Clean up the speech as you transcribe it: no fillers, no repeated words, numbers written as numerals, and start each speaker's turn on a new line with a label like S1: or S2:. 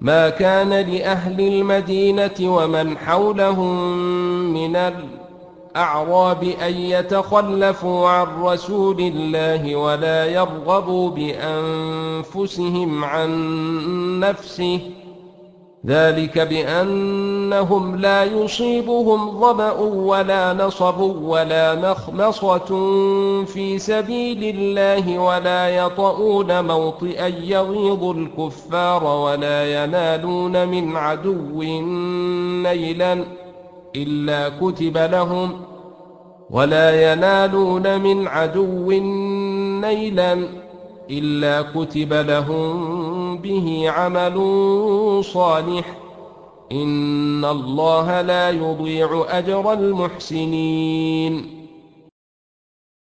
S1: ما كان لأهل المدينة ومن حولهم من الأعراب أن يتخلفوا عن رسول الله ولا يرغبوا بأنفسهم عن نفسه، ذلك بأنهم لا يصيبهم ظمأ ولا نصب ولا مخمصة في سبيل الله ولا يطؤون موطئا يغيظ الكفار ولا ينالون من عدو نيلا إلا كتب لهم به عمل صالح، إن الله لا يضيع أجر المحسنين.